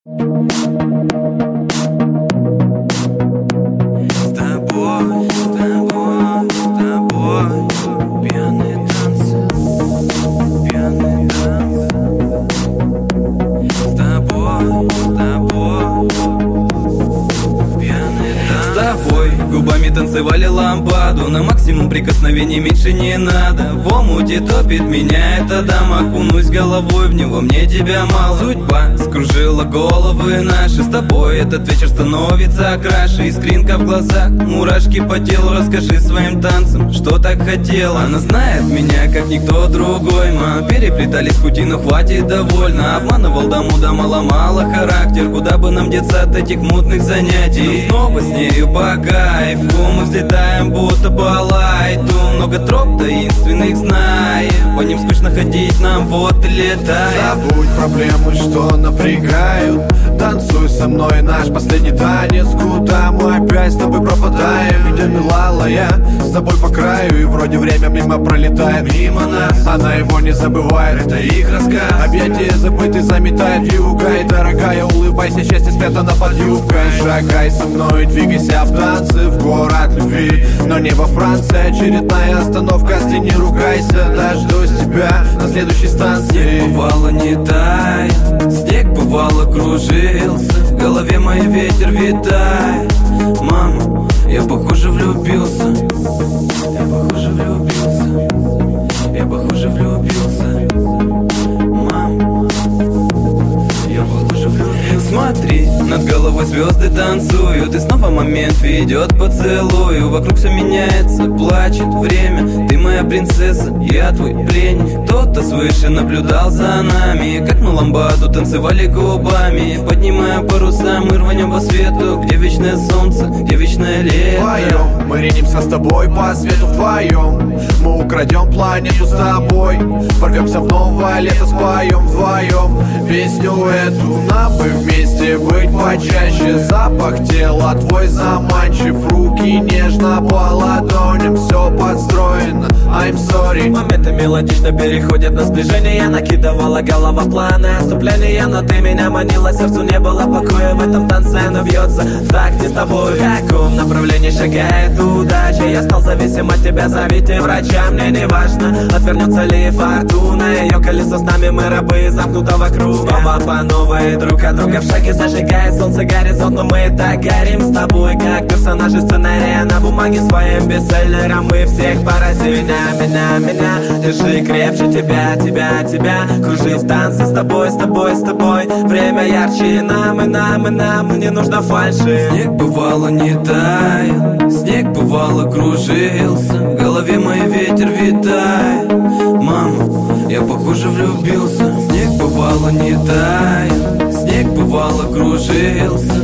С тобой, с тобой, с тобой пьяные танцы, пьяные танцы. С тобой, пьяные танцы. С тобой губами танцевали ламбаду, на максимум прикосновений меньше не надо. В омуте топит меня эта дама, окунусь головой в него, мне тебя мало. Судьба скружила головы наши, с тобой этот вечер становится краше. Искринка в глазах, мурашки по телу, расскажи своим танцам, что так хотела. Она знает меня, как никто другой, мы переплетались пути, но хватит, довольно. Обманывал дама, ломала характер, куда бы нам деться от этих мутных занятий. Но снова с нею по кайфу мы взлетаем, будто по лайту. Много троп таинственных знаем, по ним скучно ходить нам, вот и летай. Забудь проблемы, что напрягают, танцуй со мной наш последний танец. Куда мы опять с тобой пропадаем? Идем, милала, я с тобой по краю, и вроде время мимо пролетает мимо нас. Она его не забывает, это их рассказ. Объятия забыты заметает вьюга, и дорогая, улыбайся, счастье спрятано под юбкой. Шагай со мной, двигайся в танце, в город любви, но не во Франции. Очередная остановка, не ругайся, дождусь тебя на следующей станции. Снег бывало не тает, снег бывало кружился, в голове мой ветер витает. Мама, я похоже влюбился, я похоже влюбился, я похоже влюбился. Мама, я похоже влюбился. Смотри, над головой звезды танцуют, и снова момент ведет поцелую. Вокруг все меняется, плачет время. Ты моя принцесса, я твой пленник. Кто-то свыше наблюдал за нами, как мы ламбаду танцевали губами. Поднимая паруса, мы рванем по свету, где вечное солнце, где вечное лето. Вдвоем мы ринемся с тобой по свету, вдвоем мы украдем планету с тобой. Ворвемся в новое лето, споем вдвоем песню эту. Нам бы вместе быть почаще, запах тела твой заманчив, руки нежно по ладоням, все подстроено, I'm sorry. Моменты мелодично переходят на сближение, накидывала голова планы отступления, но ты меня манила, сердцу не было покоя. В этом танце оно бьется в такте с тобой. В каком направлении шагает удача? Я стал зависим от тебя, зовите врача. Мне не важно, отвернется ли фортуна, ее колесо с нами, мы рабы замкнутого круга. Снова по новой, друг от друга в шаге, зажигает солнце горизонт, но мы так горим с тобой, как персонажи сценария на бумаге своим бестселлером. Мы всех поразили. Меня, держи крепче тебя, кружи в танце с тобой, время ярче нам, и не нужно фальши. Снег бывало не таял, снег бывало кружился, в голове мой ветер витает. Мама, я похоже влюбился. Снег бывало не таял, снег бывало кружился,